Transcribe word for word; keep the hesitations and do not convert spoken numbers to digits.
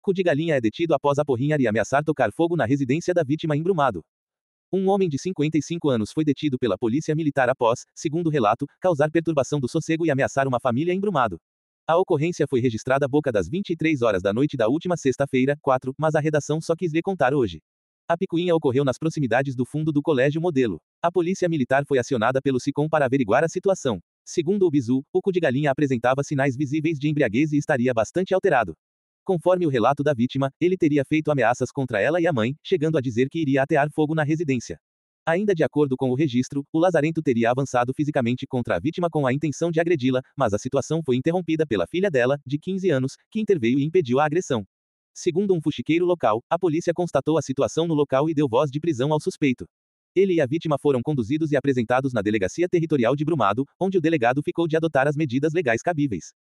Cu de Galinha é detido após aporrinhar e ameaçar tocar fogo na residência da vítima em Brumado. Um homem de cinquenta e cinco anos foi detido pela polícia militar após, segundo o relato, causar perturbação do sossego e ameaçar uma família em Brumado. A ocorrência foi registrada boca das vinte e três horas da noite da última sexta-feira, quatro, mas a redação só quis lhe contar hoje. A picuinha ocorreu nas proximidades do fundo do Colégio Modelo. A polícia militar foi acionada pelo SICOM para averiguar a situação. Segundo o Bizu, o Cu de Galinha apresentava sinais visíveis de embriaguez e estaria bastante alterado. Conforme o relato da vítima, ele teria feito ameaças contra ela e a mãe, chegando a dizer que iria atear fogo na residência. Ainda de acordo com o registro, o lazarento teria avançado fisicamente contra a vítima com a intenção de agredi-la, mas a situação foi interrompida pela filha dela, de quinze anos, que interveio e impediu a agressão. Segundo um fuxiqueiro local, a polícia constatou a situação no local e deu voz de prisão ao suspeito. Ele e a vítima foram conduzidos e apresentados na Delegacia Territorial de Brumado, onde o delegado ficou de adotar as medidas legais cabíveis.